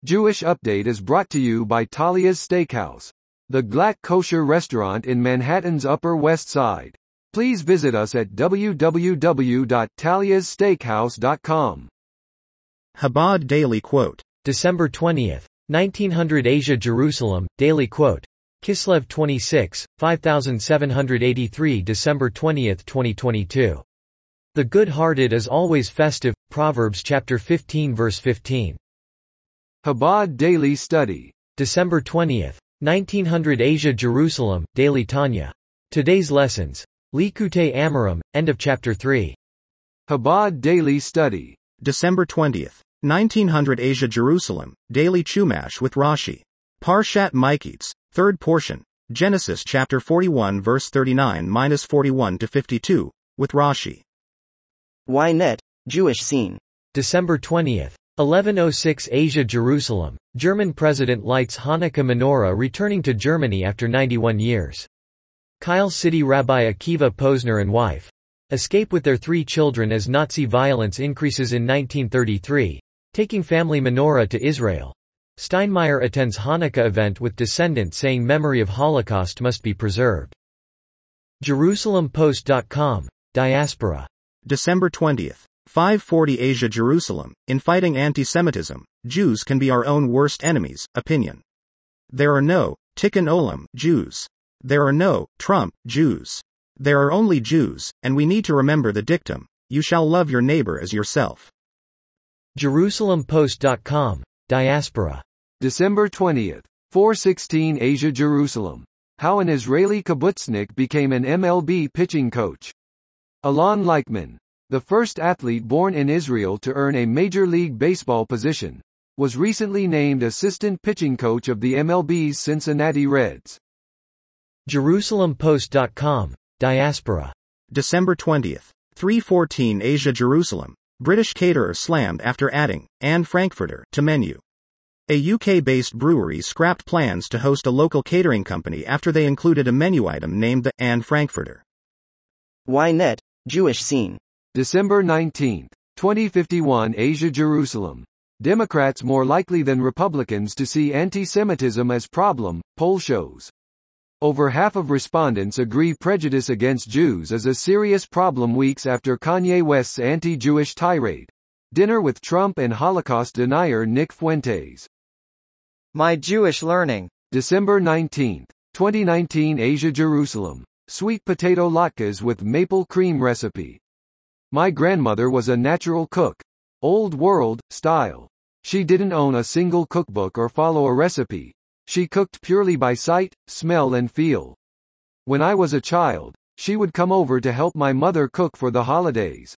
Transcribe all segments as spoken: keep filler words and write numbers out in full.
Jewish Update is brought to you by Talia's Steakhouse, the Glatt kosher restaurant in Manhattan's Upper West Side. Please visit us at w w w dot talias steakhouse dot com. Chabad Daily Quote. December twentieth, nineteen hundred Asia Jerusalem, Daily Quote. Kislev twenty-six, fifty-seven eighty-three December twentieth, twenty twenty-two. The good-hearted is always festive, Proverbs chapter fifteen verse fifteen. Chabad Daily Study. December twentieth, nineteen hundred Asia Jerusalem, Daily Tanya. Today's lessons. Likutei Amarim, end of chapter three. Chabad Daily Study. December twentieth, nineteen hundred Asia Jerusalem, Daily Chumash with Rashi. Parshat Miketz, third portion, Genesis chapter forty-one verse thirty-nine to forty-one to fifty-two, with Rashi. Ynet, Jewish Scene. December twentieth, eleven oh six Asia Jerusalem, German president lights Hanukkah menorah returning to Germany after ninety-one years. Kyle City Rabbi Akiva Posner and wife escape with their three children as Nazi violence increases in nineteen thirty-three, taking family menorah to Israel. Steinmeier attends Hanukkah event with descendant saying memory of Holocaust must be preserved. Jerusalem Post dot com, Diaspora. December twentieth, five forty Asia Jerusalem, in fighting anti-Semitism, Jews can be our own worst enemies, opinion. There are no, Tikkun Olam, Jews. There are no, Trump, Jews. There are only Jews, and we need to remember the dictum, you shall love your neighbor as yourself. Jerusalem Post dot com, Diaspora. December twentieth, four sixteen Asia Jerusalem. How an Israeli kibbutznik became an M L B pitching coach. Alon Leichman, the first athlete born in Israel to earn a Major League Baseball position, was recently named assistant pitching coach of the M L B's Cincinnati Reds. Jerusalem Post dot com, Diaspora. December twentieth, three fourteen Asia Jerusalem, British caterer slammed after adding Anne Frankfurter to menu. A U K-based brewery scrapped plans to host a local catering company after they included a menu item named the Anne Frankfurter. Ynet, Jewish Scene. December nineteenth, twenty fifty-one Asia Jerusalem. Democrats more likely than Republicans to see anti-Semitism as problem, poll shows. Over half of respondents agree prejudice against Jews is a serious problem weeks after Kanye West's anti-Jewish tirade. Dinner with Trump and Holocaust denier Nick Fuentes. My Jewish Learning. December nineteenth, twenty nineteen Asia Jerusalem. Sweet potato latkes with maple cream recipe. My grandmother was a natural cook. Old world style. She didn't own a single cookbook or follow a recipe. She cooked purely by sight, smell and feel. When I was a child, she would come over to help my mother cook for the holidays.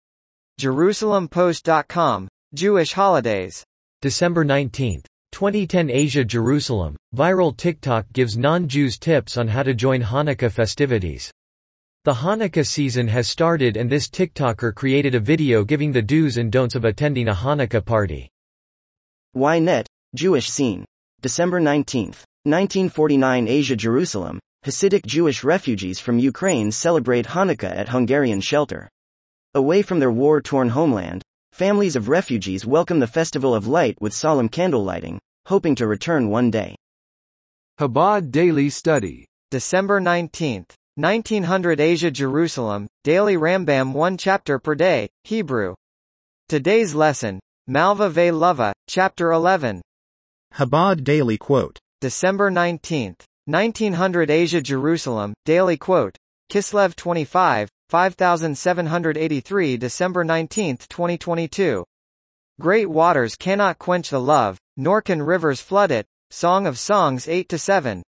Jerusalem Post dot com, Jewish Holidays. December nineteenth, twenty ten Asia Jerusalem, viral TikTok gives non-Jews tips on how to join Hanukkah festivities. The Hanukkah season has started and this TikToker created a video giving the do's and don'ts of attending a Hanukkah party. Ynet, Jewish Scene. December nineteenth, nineteen forty-nine Asia Jerusalem, Hasidic Jewish refugees from Ukraine celebrate Hanukkah at Hungarian shelter. Away from their war-torn homeland, families of refugees welcome the Festival of Light with solemn candle lighting, hoping to return one day. Chabad Daily Study. December nineteenth, nineteen hundred Asia Jerusalem, Daily Rambam one chapter per day, Hebrew. Today's lesson, Malva ve Lava, chapter eleven. Chabad Daily Quote. December nineteenth, nineteen hundred Asia Jerusalem, Daily Quote. Kislev twenty-five, fifty-seven eighty-three December nineteenth, twenty twenty-two. Great waters cannot quench the love, nor can rivers flood it. Song of Songs eight to seven.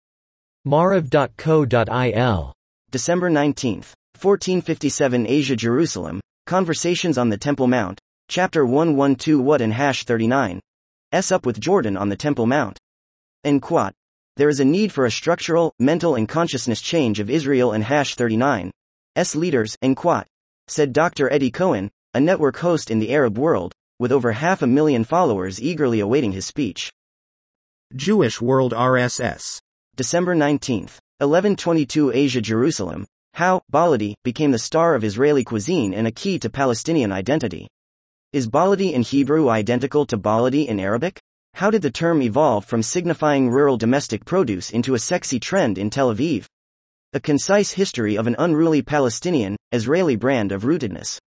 Marav dot co dot il. December nineteenth, fourteen fifty-seven Asia Jerusalem, Conversations on the Temple Mount, chapter one twelve What and hash thirty-nine. S up with Jordan on the Temple Mount. En quote. There is a need for a structural, mental and consciousness change of Israel and hash thirty-nine. S leaders, en quote, said Doctor Eddie Cohen, a network host in the Arab world, with over half a million followers eagerly awaiting his speech. Jewish World R S S. December nineteenth, eleven twenty-two Asia Jerusalem, how Baladi became the star of Israeli cuisine and a key to Palestinian identity. Is Baladi in Hebrew identical to Baladi in Arabic? How did the term evolve from signifying rural domestic produce into a sexy trend in Tel Aviv? A concise history of an unruly Palestinian, Israeli brand of rootedness.